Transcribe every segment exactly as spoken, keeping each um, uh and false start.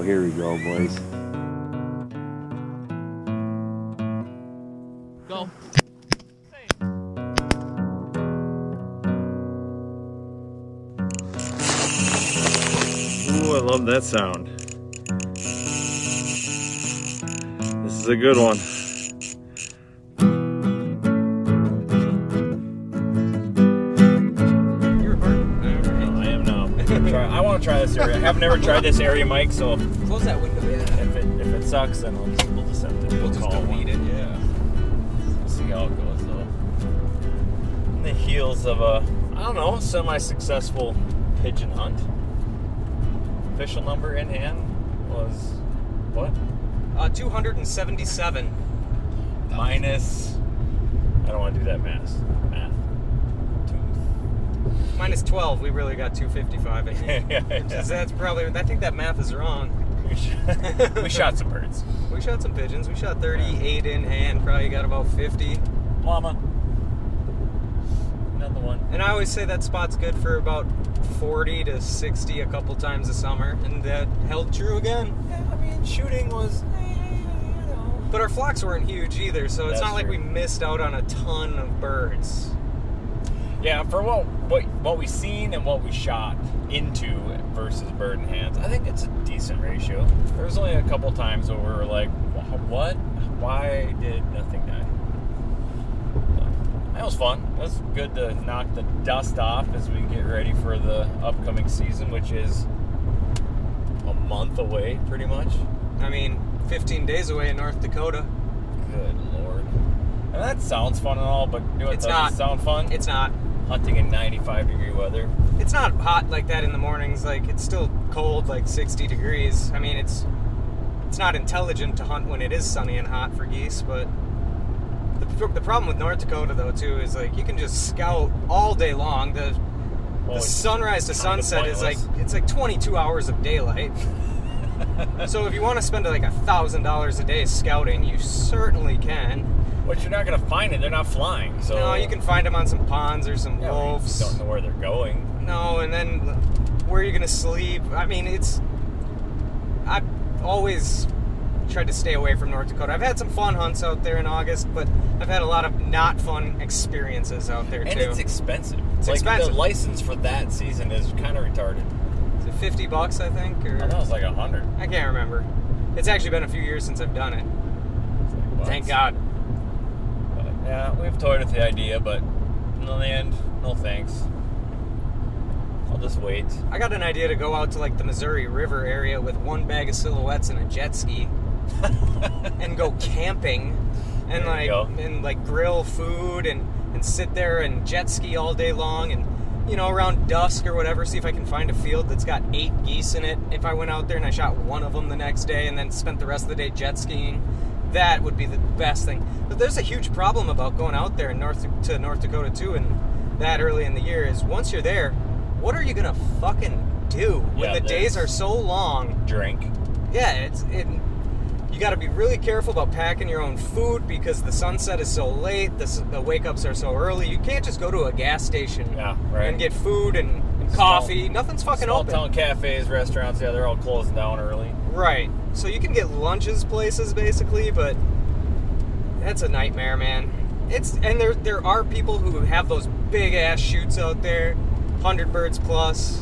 here we go, boys. Go. Ooh, I love that sound. This is a good one. You're hard. I am now. Try, I want to try this area. I have never tried this area, Mike, so Close that window, yeah. if it if it sucks, then we'll just, we'll just have to We'll just call delete one. it, yeah. We'll see how it goes, though. In the heels of a, I don't know, semi-successful pigeon hunt. Official number in hand was what? Uh, two hundred seventy-seven. Minus. I don't want to do that math. Math. Two. Minus twelve, we really got two fifty-five. I think. yeah, yeah. Which is- That's probably, I think that math is wrong. We, shot, we shot some birds. We shot some pigeons. We shot thirty-eight in hand, probably got about fifty. Llama. Another one. And I always say that spot's good for about forty to sixty a couple times a summer, and that held true again. Yeah, I mean, shooting was, eh, you know. But our flocks weren't huge either, so it's That's not like true. we missed out on a ton of birds. Yeah, for what, what what we seen and what we shot into versus bird in hands, I think it's a decent ratio. There was only a couple times where we were like, "Wh- what? Why did nothing die? So, that was fun. It was good to knock the dust off as we get ready for the upcoming season, which is a month away, pretty much. I mean, fifteen days away in North Dakota. Good Lord. And that sounds fun and all, but you know what It's doesn't not. sound fun? It's not. Hunting in ninety-five degree weather. It's not hot like that in the mornings. Like, it's still cold, like sixty degrees. I mean, it's it's not intelligent to hunt when it is sunny and hot for geese, but the, the problem with North Dakota, though, too, is, like, you can just scout all day long. The, Well, the it's sunrise to kinda sunset is, like, pointless. it's like twenty-two hours of daylight. So if you want to spend, like, a thousand dollars a day scouting, you certainly can. But you're not gonna find it. They're not flying. So No, you can find them on some ponds or some yeah, we wolves. don't know where they're going. No, and then where are you gonna sleep? I mean, it's. I've always tried to stay away from North Dakota. I've had some fun hunts out there in August, but I've had a lot of not fun experiences out there And too. it's expensive. It's like expensive. the license for that season is kind of retarded. Is it fifty bucks? I think, or I thought it was like a hundred. I can't remember. It's actually been a few years since I've done it. Like, Thank what? God. But, yeah, we've toyed with the idea, but in the end, no thanks. I'll just wait. I got an idea to go out to like the Missouri River area with one bag of silhouettes and a jet ski, and go camping, and There like you go. and like grill food and and sit there and jet ski all day long, and you know around dusk or whatever, see if I can find a field that's got eight geese in it. If I went out there and I shot one of them the next day and then spent the rest of the day jet skiing, that would be the best thing. But there's a huge problem about going out there in North to North Dakota too, and that early in the year is once you're there, what are you gonna fucking do when Yeah, the days there's- are so long? Drink. Yeah, it's it. You got to be really careful about packing your own food because the sunset is so late. The, s- the wake ups are so early. You can't just go to a gas station Yeah, right. and get food and, and Small- coffee. Nothing's fucking Small open. town cafes, restaurants, yeah, they're all closing down early. Right. So you can get lunches places basically, but that's a nightmare, man. It's and there there are people who have those big ass shoots out there, hundred birds plus.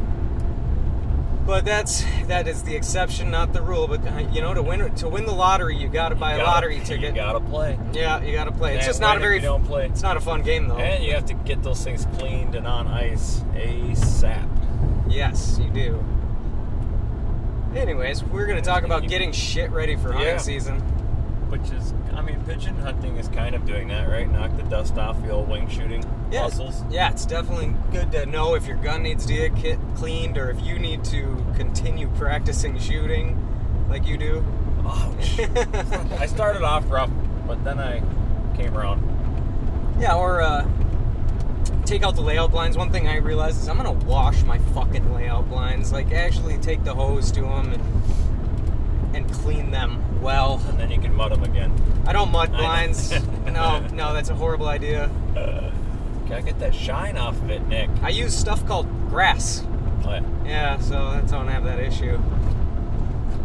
But that's that is the exception, not the rule. But uh, you know, to win to win the lottery, you got to buy You a gotta- lottery ticket. You gotta play. Yeah, you got to play. It's Can't just not a win if very. you don't play. It's not a fun game though. And you have to get those things cleaned and on ice ASAP. Yes, you do. Anyways, we're gonna talk about You- getting shit ready for hunting Yeah. season. Which is, I mean, pigeon hunting is kind of doing that, right? Knock the dust off the old wing shooting Yeah, muscles. yeah, it's definitely good to know if your gun needs to get kit cleaned or if you need to continue practicing shooting like you do. Ouch. I started off rough, but then I came around. Yeah, or uh, take out the layout blinds. One thing I realized is I'm gonna wash my fucking layout blinds. Like, actually take the hose to them and and clean them well. And then you can mud them again. I don't mud I know. blinds. no, no, that's a horrible idea. Uh, gotta get that shine off of it, Nick. I use stuff called grass. Oh, yeah. Yeah, so that's how I don't have that issue.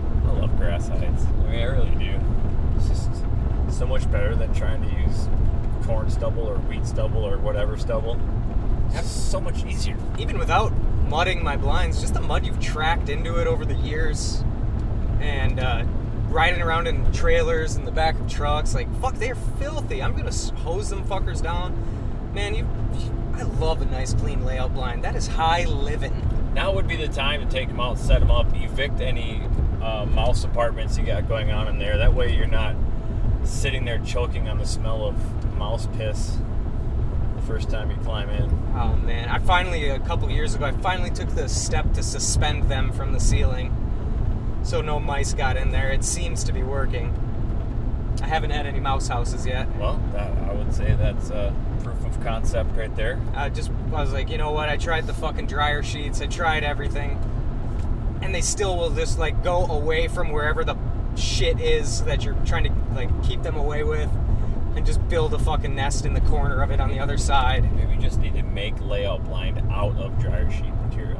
love grass hides. I mean, I really do. It's just so much better than trying to use corn stubble or wheat stubble or whatever stubble. It's so much easier. Even without mudding my blinds, just the mud you've tracked into it over the years, and uh, riding around in trailers in the back of trucks, like, fuck, they're filthy. I'm gonna hose them fuckers down. Man, you, I love a nice clean layout blind. That is high living. Now would be the time to take them out, set them up, evict any uh, mouse apartments you got going on in there. That way you're not sitting there choking on the smell of mouse piss the first time you climb in. Oh man, I finally, a couple years ago, I finally took the step to suspend them from the ceiling so no mice got in there. It seems to be working. I haven't had any mouse houses yet. Well, that, I would say that's uh, proof of concept right there. I just, I was like, you know what, I tried the fucking dryer sheets, I tried everything, and they still will just, like, go away from wherever the shit is that you're trying to, like, keep them away with, and just build a fucking nest in the corner of it on the other side. Maybe you just need to make layout blind out of dryer sheet material.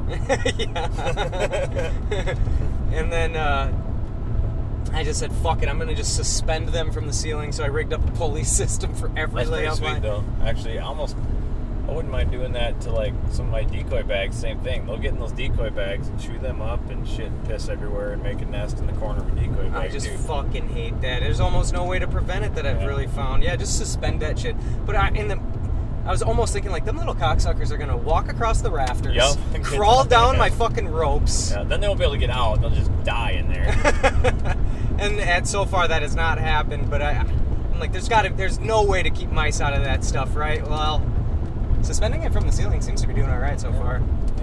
Yeah. And then, uh, I just said, fuck it, I'm going to just suspend them from the ceiling, so I rigged up a pulley system for every That's layout pretty sweet, blind. though. Actually, almost, I wouldn't mind doing that to, like, some of my decoy bags. Same thing. They'll get in those decoy bags and chew them up and shit and piss everywhere and make a nest in the corner of a decoy bag, I just too. fucking hate that. There's almost no way to prevent it that I've Yeah. really found. Yeah, just suspend that shit. But I, in the, I was almost thinking, like, them little cocksuckers are going to walk across the rafters, Yep. crawl down my fucking ropes. Yeah, then they won't be able to get out. They'll just die in there. and, and so far that has not happened, but I, I'm like, there's got to, there's no way to keep mice out of that stuff, right? Well, suspending it from the ceiling seems to be doing all right so far.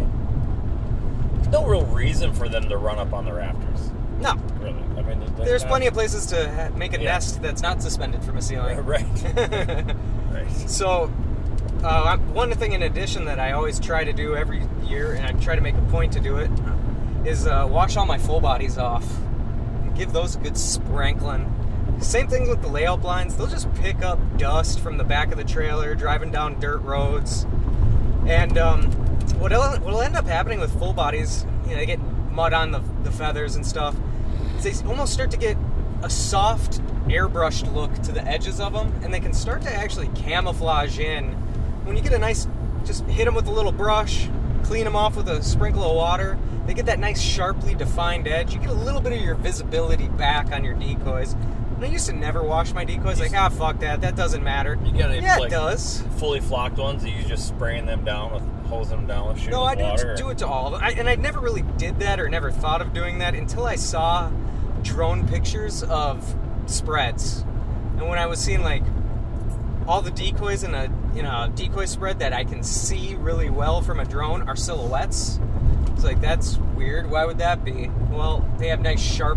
There's no real reason for them to run up on the rafters. No. Really. I mean, there's, There's not- plenty of places to ha- make a Yeah. nest that's not suspended from a ceiling. Right. Right. So, uh, I'm- one thing in addition that I always try to do every year, and I try to make a point to do it, is uh, wash all my full bodies off. Give those a good sprinkling. Same thing with the layout blinds. They'll just pick up dust from the back of the trailer, driving down dirt roads. And um, what'll, what'll end up happening with full bodies, you know, they get mud on the, the feathers and stuff, is they almost start to get a soft, airbrushed look to the edges of them, and they can start to actually camouflage in. When you get a nice, just hit them with a little brush, clean them off with a sprinkle of water, they get that nice sharply defined edge. You get a little bit of your visibility back on your decoys. And I used to never wash my decoys, like, ah, fuck that, that doesn't matter. You got any, yeah, like, it does. fully flocked ones? Are you just spraying them down with, hosing them down with shooting No, I do, water? it, do it to all of them. I, and I never really did that or never thought of doing that until I saw drone pictures of spreads. And when I was seeing, like, all the decoys in a, you know, a decoy spread that I can see really well from a drone are silhouettes. It's like, that's weird. Why would that be? Well, they have nice, sharp,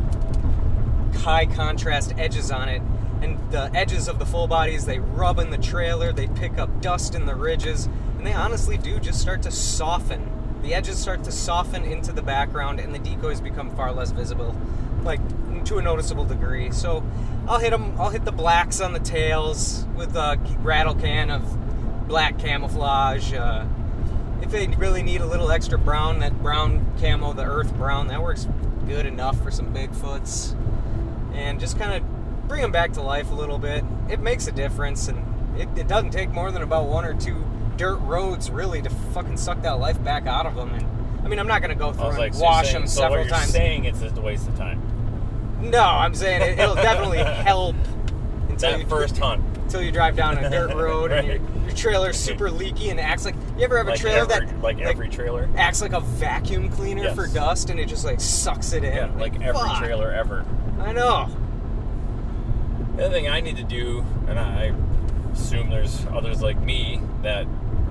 high contrast edges on it. And the edges of the full bodies, they rub in the trailer, they pick up dust in the ridges, and they honestly do just start to soften. The edges start to soften into the background, and the decoys become far less visible, like, to a noticeable degree. So I'll hit them, I'll hit the blacks on the tails with a rattle can of black camouflage. Uh, if they really need a little extra brown, that brown camo, the earth brown, that works good enough for some Bigfoots. And just kind of bring them back to life a little bit. It makes a difference, and it, it doesn't take more than about one or two dirt roads, really, to fucking suck that life back out of them. And I mean, I'm not going to go through I was and like, so wash saying, them so several what you're times. saying it's just a waste of time. No, I'm saying it, it'll definitely help until That you, first hunt. until you drive down a dirt road and Right. your, your trailer's super leaky and acts like, you ever have a Like trailer every, that like every trailer. acts like a vacuum cleaner Yes. for dust, and it just like sucks it in? Yeah, like every fuck. trailer ever. I know. The other thing I need to do, and I assume there's others like me that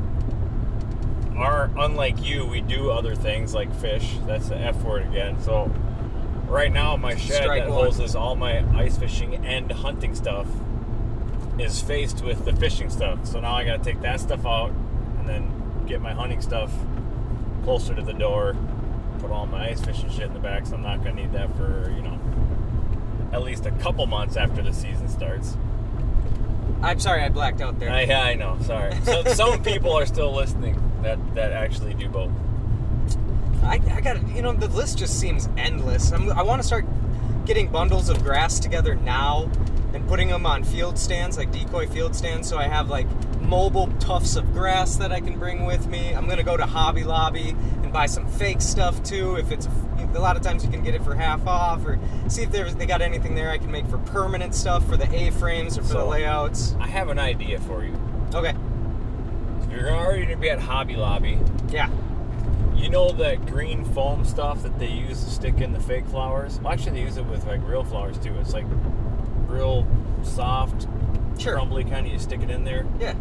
are unlike you, we do other things like fish. That's the F word again. So right now my shed Strike that one. houses all my ice fishing and hunting stuff is faced with the fishing stuff. So now I gotta take that stuff out and then get my hunting stuff closer to the door, put all my ice fishing shit in the back, so I'm not gonna need that for, you know, at least a couple months after the season starts. I'm sorry I blacked out there. I, I know, sorry. So some people are still listening that, that actually do both. I, I got you know, the list just seems endless. I'm, I want to start getting bundles of grass together now and putting them on field stands, like decoy field stands, so I have like mobile tufts of grass that I can bring with me. I'm gonna go to Hobby Lobby and buy some fake stuff too. If it's a lot of times you can get it for half off, or see if there's they got anything there I can make for permanent stuff for the A-frames or for So, the layouts. I have an idea for you. Okay. If you're already gonna be at Hobby Lobby, Yeah. you know that green foam stuff that they use to stick in the fake flowers? Well, actually, they use it with like real flowers too. It's like real soft, Sure. crumbly kind of. You stick it in there. Yeah.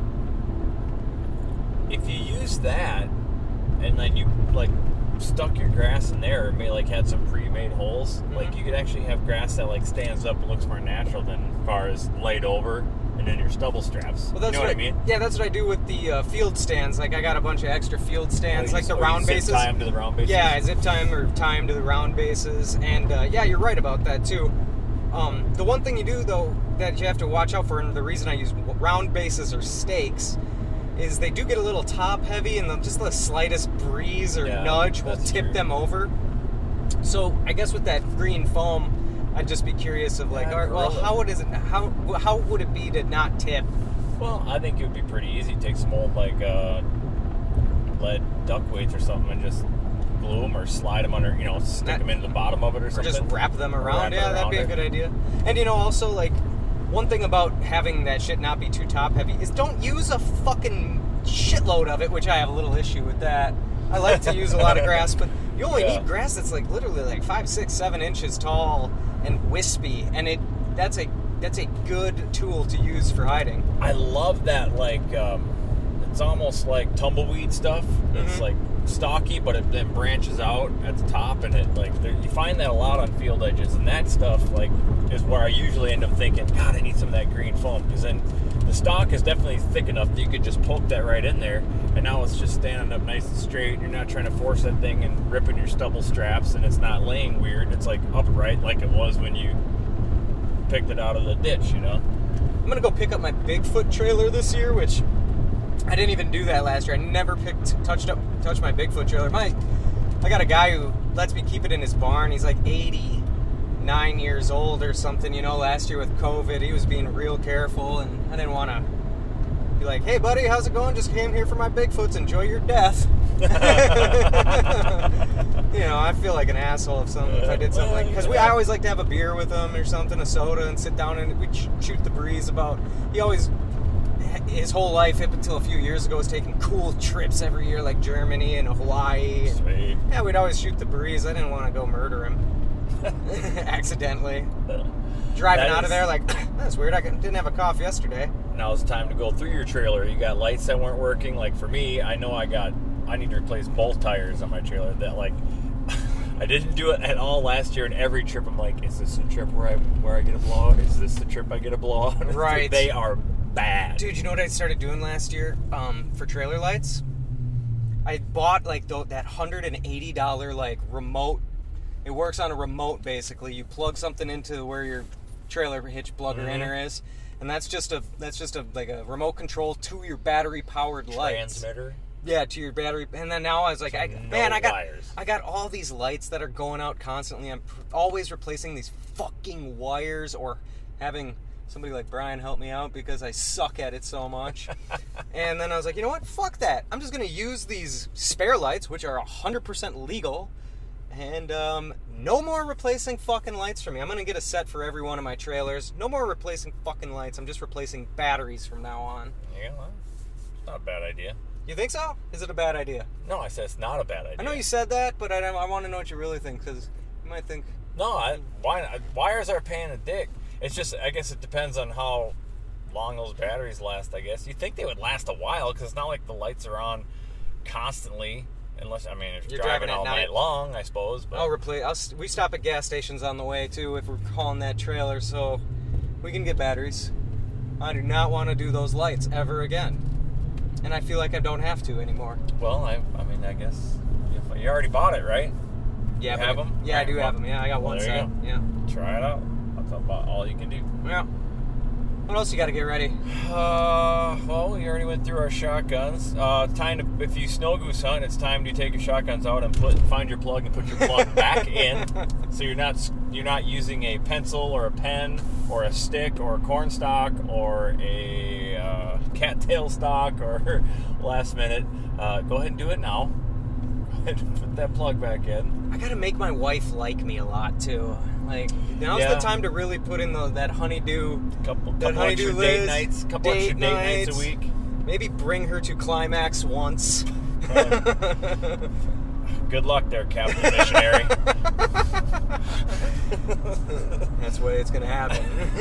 If you use that, and then you like stuck your grass in there, or maybe like had some pre-made holes, Mhm. like you could actually have grass that like stands up and looks more natural than as far as laid over and in your stubble straps. Well, that's you know what I mean? Yeah, that's what I do with the uh, field stands. Like I got a bunch of extra field stands, Oh, you like the just- oh, you round zip bases. tie 'em to the round bases? Yeah, I zip tie 'em or tie 'em to the round bases. And uh, yeah, you're right about that too. Um, the one thing you do though that you have to watch out for, and the reason I use round bases or stakes, is they do get a little top heavy, and the, just the slightest breeze or Yeah, nudge will that's tip true. them over. So I guess with that green foam, I'd just be curious of like, Yeah, all right, well, gorilla. how would is it? How how would it be to not tip? Well, I think it would be pretty easy. Take some old like uh, lead duck weights or something and just glue them or slide them under, you know, stick That- them into the bottom of it or Or something. just wrap them around. Wrap it Yeah, that'd around be a it. good idea. And you know, also like one thing about having that shit not be too top heavy is don't use a fucking shitload of it, which I have a little issue with that. I like to use a lot of grass, but you only Yeah. need grass that's like literally like five, six, seven inches tall and wispy, and it that's a that's a good tool to use for hiding. I love that, like, um, it's almost like tumbleweed stuff. It's Mhm. like stocky, but it then branches out at the top, and it like there, you find that a lot on field edges, and that stuff like is where I usually end up thinking, God, I need some of that green foam, because then the stock is definitely thick enough that you could just poke that right in there, and now it's just standing up nice and straight. You're not trying to force that thing and ripping your stubble straps, and it's not laying weird. It's like upright, like it was when you picked it out of the ditch, you know. I'm gonna go pick up my Bigfoot trailer this year, which I didn't even do that last year. I never picked touched up touched my Bigfoot trailer. My I got a guy who lets me keep it in his barn. He's like eighty-nine years old or something. You know, last year with COVID, he was being real careful, and I didn't want to be like, "Hey, buddy, how's it going? Just came here for my Bigfoots. Enjoy your death." You know, I feel like an asshole if something if I did something like because we I always like to have a beer with him or something, a soda, and sit down and we ch- shoot the breeze about. He always his whole life up until a few years ago was taking cool trips every year, like Germany and Hawaii. Sweet. Yeah, we'd always shoot the breeze. I didn't want to go murder him accidentally. Driving That out of is- there like that's weird. I didn't have a cough yesterday. Now it's time to go through your trailer. You got lights that weren't working. Like for me, I know I got, I need to replace both tires on my trailer. That like, I didn't do it at all last year. And every trip, I'm like, is this the trip where I where I get a blowout? Is this the trip I get a blowout? Right. They are bad. Dude, you know what I started doing last year um, for trailer lights? I bought like the, that one hundred eighty dollars like remote. It works on a remote basically. You plug something into where your trailer hitch plug or Mhm. inner is, and that's just a that's just a like a remote control to your battery powered lights. Transmitter. Yeah, to your battery. And then now I was like, So I, no man, I got wires. I got all these lights that are going out constantly. I'm pr- always replacing these fucking wires or having somebody like Brian help me out because I suck at it so much. And then I was like, you know what? Fuck that. I'm just going to use these spare lights, which are one hundred percent legal. And um, no more replacing fucking lights for me. I'm going to get a set for every one of my trailers. No more replacing fucking lights. I'm just replacing batteries from now on. Yeah, well, it's not a bad idea. You think so? Is it a bad idea? No, I said it's not a bad idea. I know you said that, but I, I want to know what you really think, because you might think... No, I, why not? Wires are a pain in the dick. It's just, I guess it depends on how long those batteries last, I guess. You'd think they would last a while, because it's not like the lights are on constantly, unless, I mean, if you're, You're driving, driving at all night. night long, I suppose. But I'll replace... I'll, st- we stop at gas stations on the way, too, if we're calling that trailer, so we can get batteries. I do not want to do those lights ever again. And I feel like I don't have to anymore. Well, I, I mean, I guess if, you already bought it, right? Yeah, You but have I- 'em? Yeah, I Alright, do well, have them. Yeah, I got well, one there you set. go. Yeah. Try it out. That's about all you can do. Yeah. What else you got to get ready? Uh, well, we already went through our shotguns. Uh, time to, if you snow goose hunt, it's time to take your shotguns out and put find your plug and put your plug back in. So you're not you're not using a pencil or a pen or a stick or a corn stalk or a uh, cattail stalk or last minute. Uh, go ahead and do it now. Go ahead and put that plug back in. I gotta make my wife like me a lot too. Like now's Yeah. the time to really put in the, that honeydew. Couple, That couple honeydew extra date Liz, nights. Couple date extra date nights. nights. a week. Maybe bring her to Climax once. Good luck there, Captain Missionary. That's the way it's gonna happen.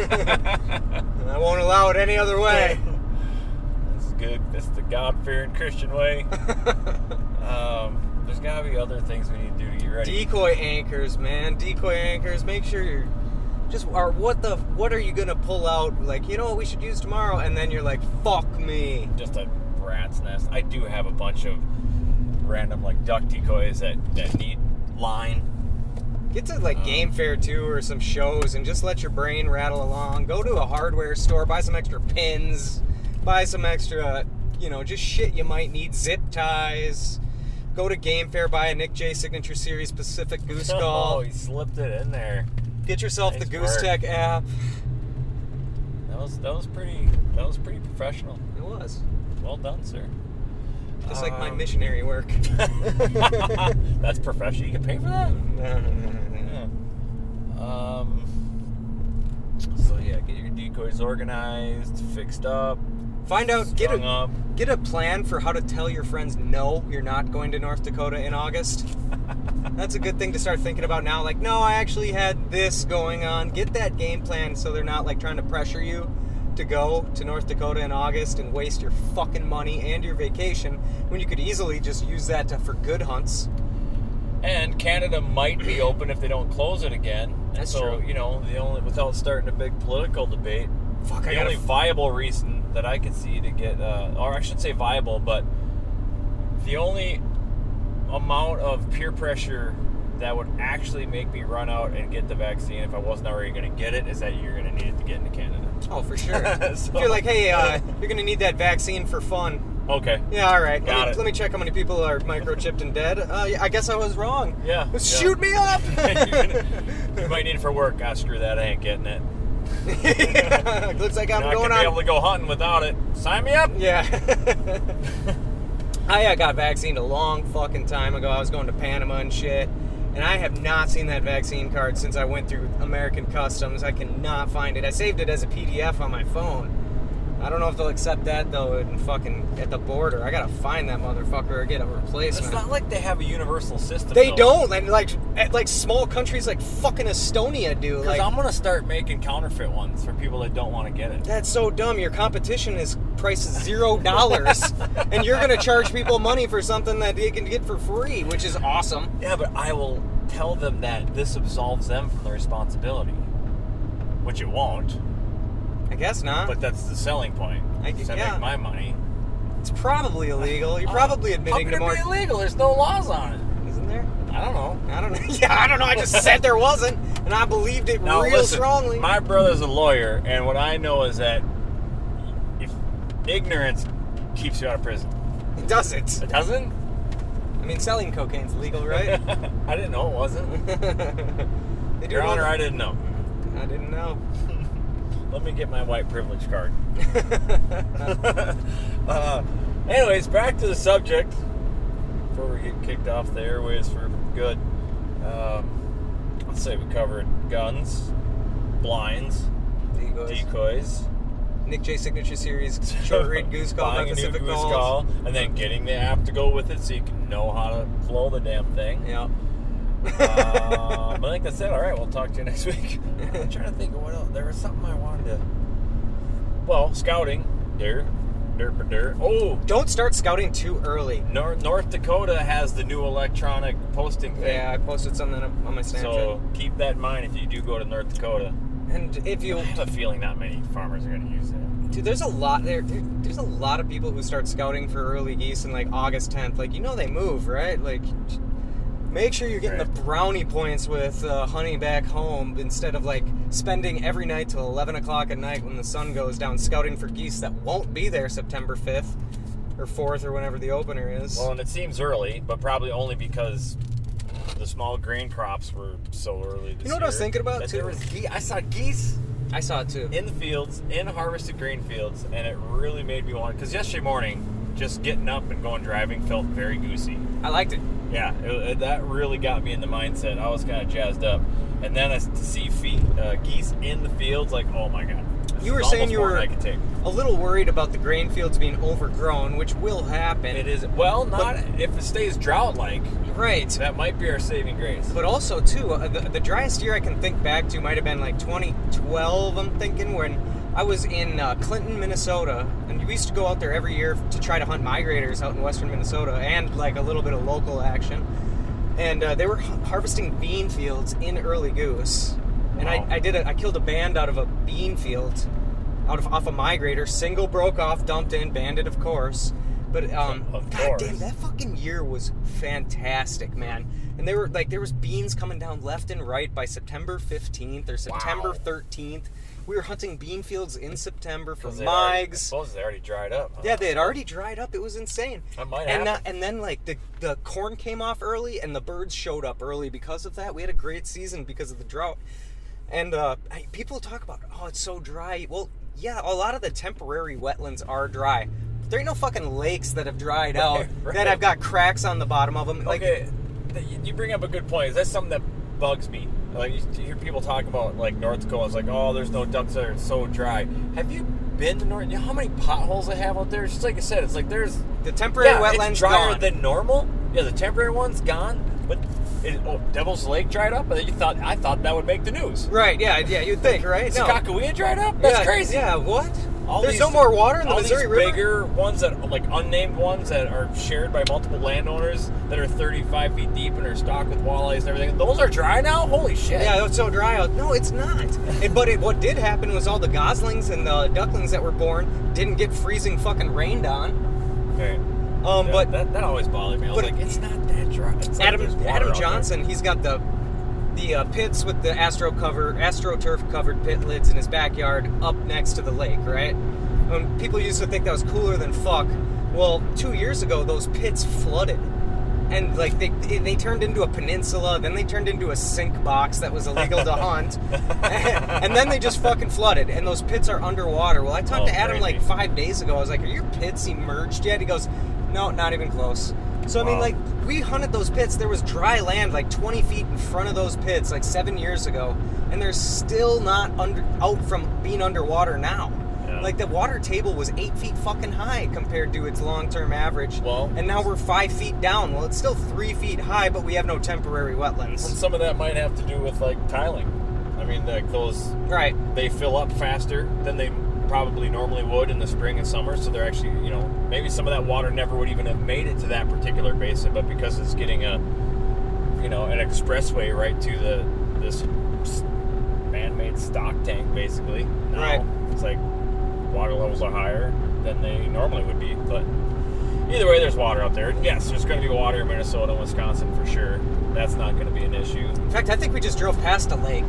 I won't allow it any other way. This is good. This is the God-fearing Christian way. Um, there's got to be other things we need to do to get ready. Decoy anchors, man. Decoy anchors. Make sure you're just. Or what the? What are you gonna pull out? Like, you know what we should use tomorrow? And then you're like, fuck me. Just a rat's nest. I do have a bunch of random like duck decoys that, that need line. Get to like Um, Game Fair too, or some shows, and just let your brain rattle along. Go to a hardware store, buy some extra pins, buy some extra, you know, just shit you might need. Zip ties. Go to Game Fair, buy a Nick J Signature Series Pacific Goose Oh, Call. he slipped it in there. Get yourself Nice the Goose work. Tech app. That was that was pretty that was pretty professional. It was. Well done, sir. Just like my Um, missionary work. That's professional. You can pay for that? No, no, no, no, no. Yeah. Um. So yeah, get your decoys organized, fixed up. Find out, get strung a up. get a plan for how to tell your friends no, you're not going to North Dakota in August. That's a good thing to start thinking about now. Like, no, I actually had this going on. Get that game plan so they're not like trying to pressure you to go to North Dakota in August and waste your fucking money and your vacation when you could easily just use that to, for good hunts. And Canada might be open if they don't close it again. And That's so, true. you know, the only without starting a big political debate, Fuck, I the gotta only viable reason that I could see to get, uh, or I shouldn't say viable, but the only amount of peer pressure that would actually make me run out and get the vaccine if I wasn't already going to get it is that you're going to need it to get into Canada. Oh, for sure. So- If you're like, hey, uh, you're gonna need that vaccine for fun. Okay. Yeah, all right. Got let, me, it. let me check how many people are microchipped and dead. Uh, yeah, I guess I was wrong. Yeah. yeah. Shoot me up! You're gonna- you might need it for work. Ah, screw that. I ain't getting it. Yeah, looks like I'm You're not going gonna be on. able to go hunting without it. Sign me up. Yeah. I uh, got vaccinated a long fucking time ago. I was going to Panama and shit. And I have not seen that vaccine card since I went through American Customs. I cannot find it. I saved it as a P D F on my phone. I don't know if they'll accept that, though, in fucking at the border. I gotta find that motherfucker or get a replacement. It's not like they have a universal system. They though. don't, and like at like small countries like fucking Estonia do. Because Like I'm gonna start making counterfeit ones for people that don't want to get it. that's so dumb. Your competition is priced zero dollars, and you're gonna charge people money for something that they can get for free, which is awesome. Yeah, but I will tell them that this absolves them from the responsibility, which it won't. I guess not. But that's the selling point. I- Since I yeah. make my money. It's probably illegal. You're probably admitting How to can more. it be illegal? There's no laws on it. Isn't there? I don't know. I don't know. Yeah, I don't know. I just said there wasn't, and I believed it Now, real listen, strongly. my brother's a lawyer, and what I know is that if ignorance keeps you out of prison. It doesn't. It doesn't? I mean, selling cocaine's legal, right? I didn't know it wasn't. They do Your it all Honor, the- I didn't know. I didn't know. Let me get my white privilege card. uh, anyways, back to the subject. Before we get kicked off the airways for good. Um, I'll say we covered guns, blinds, Decoys. decoys, Nick J Signature Series short read goose call, buying not a new Pacific goose calls. call, and then getting the app to go with it so you can know how to flow the damn thing. Yeah. uh, but I think that's it. All right, we'll talk to you next week. I'm trying to think of what else. There was something I wanted to. Well, scouting. There. Derp der. Oh, Don't start scouting too early. North, North Dakota has the new electronic posting thing. Yeah, I posted something on my Snapchat. So keep that in mind if you do go to North Dakota. and if you, I have a feeling not many farmers are going to use that. dude, there's a lot there, there. There's a lot of people who start scouting for early geese in like August tenth. Like, you know, they move, right? Like, make sure you're getting Right. the brownie points with uh, hunting back home instead of like spending every night till eleven o'clock at night when the sun goes down scouting for geese that won't be there September fifth or fourth or whenever the opener is. Well, and it seems early, but probably only because the small grain crops were so early this You know what year I was thinking about, that too? There was ge- I saw geese I saw it too. in the fields, in harvested grain fields, and it really made me want, because yesterday morning, just getting up and going driving felt very goosey. I liked it. Yeah, it, it, that really got me in the mindset. I was kind of jazzed up. And then I, to see feet, uh, geese in the fields, like, oh my God. This You were is saying almost you more were than I could take. a little worried about the grain fields being overgrown, which will happen. It is, well, not if it stays drought-like. Right. That might be our saving grace. But also, too, uh, the, the driest year I can think back to might have been like twenty twelve, I'm thinking, when I was in uh, Clinton, Minnesota, and we used to go out there every year to try to hunt migrators out in western Minnesota, and like a little bit of local action. And uh, they were ha- harvesting bean fields in early goose. And Wow. I, I did a, I killed a band out of a bean field, out of off a migrator. Single broke off, dumped in, banded, of course. But um, Of God course. damn, that fucking year was fantastic, man. And they were like, there was beans coming down left and right by September fifteenth or September Wow. thirteenth. We were hunting bean fields in September for Because they already- I migs. suppose they already dried up. Huh? Yeah, they had already dried up. It was insane. That might and happen. uh, and then like the the corn came off early, and the birds showed up early because of that. We had a great season because of the drought. And uh, I- people talk about, oh, it's so dry. Well, yeah, a lot of the temporary wetlands are dry. There ain't no fucking lakes that have dried out Right, right. that have got cracks on the bottom of them. Like, Okay, th- you bring up a good point. Is that something that bugs me? Like, you hear people talk about, like, North Dakota. It's like, oh, there's no ducks there. It's so dry. Have you been to North? You know how many potholes they have out there? It's just like I said. It's like there's the temporary yeah, wetlands it's drier gone. than normal. Yeah, the temporary one's gone. But it, oh, Devil's Lake dried up. And you thought I thought that would make the news. Right? Yeah, yeah. You'd think, right? No. Sakakawea dried up. That's yeah, crazy. Yeah. What? All There's these- no more water in the all Missouri these River. bigger ones that, like unnamed ones that are shared by multiple landowners that are thirty-five feet deep and are stocked with walleyes and everything. Those are dry now? Holy shit. Yeah, it's so dry out. No, it's not. It, but it, what did happen was all the goslings and the ducklings that were born didn't get freezing fucking rained on. Okay. Um, Yeah, but that, that always bothered me. I was but like, it's not that dry. It's like Adam there's water Adam out there. Johnson, he's got the the uh, pits with the astro cover, astroturf covered pit lids in his backyard up next to the lake, right? When people used to think that was cooler than fuck. Well, two years ago, those pits flooded. And like they they turned into a peninsula, then they turned into a sink box that was illegal to hunt, and then they just fucking flooded. And those pits are underwater. Well, I talked Oh, to Adam crazy. like five days ago. I was like, "Are your pits emerged yet?" He goes, "No, not even close." So I mean, Wow. like we hunted those pits. There was dry land like twenty feet in front of those pits like seven years ago, and they're still not under out from being underwater now. Yeah. Like the water table was eight feet fucking high compared to its long-term average. Well- and now we're five feet down. Well, it's still three feet high, but we have no temporary And wetlands. some of that might have to do with like tiling. I mean, like those, Right. they fill up faster than they probably normally would in the spring and summer. So they're actually, you know, maybe some of that water never would even have made it to that particular basin, but because it's getting a, you know, an expressway right to the this man-made stock tank, basically. Now, Right. It's like water levels are higher than they normally would be, but either way, there's water out there. Yes, there's going to be water in Minnesota and Wisconsin for sure. That's not going to be an issue. In fact, I think we just drove past a lake.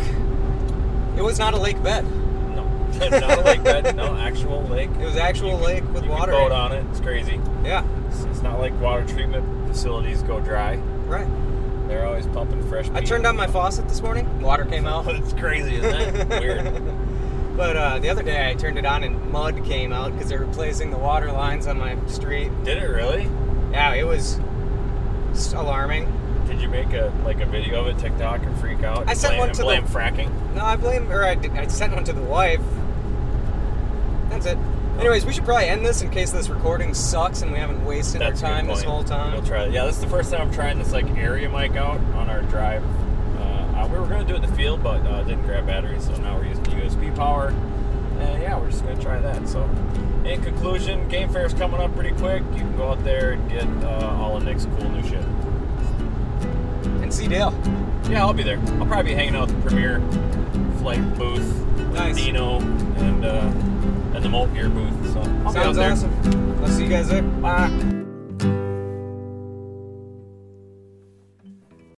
It was not a lake bed. No, not a lake bed. No, actual lake. It was actual You can- lake with you water can in boat it. on it. It's crazy. Yeah. It's, it's not like water treatment facilities go dry. Right. They're always pumping fresh. I pee. turned on my faucet this morning. Water came out. It's crazy, isn't it? Weird. But uh, the other day I turned it on and mud came out because they're replacing the water lines on my street. Did it really? Yeah, it was s- alarming. Did you make a like a video of it, TikTok, and freak out? I sent blame, one and to the- blame fracking. No, I blame, or I, did, I sent one to the wife. That's it. Anyways, we should probably end this in case this recording sucks and we haven't wasted That's a our good time this point. whole time. We'll try it. Yeah, this is the first time I'm trying this like area mic out on our drive. Uh, uh, we were going to do it in the field, but uh, didn't grab batteries, so now we're using U S B power. And yeah, we're just going to try that. So, in conclusion, Game Fair's coming up pretty quick. You can go out there and get uh, all of Nick's cool new shit. And see Dale. Yeah, I'll be there. I'll probably be hanging out at the Premier Flight booth with Nice. Dino and uh, and the Molt Gear booth. So I'll be out Sounds there. awesome. I'll see you guys there. Bye.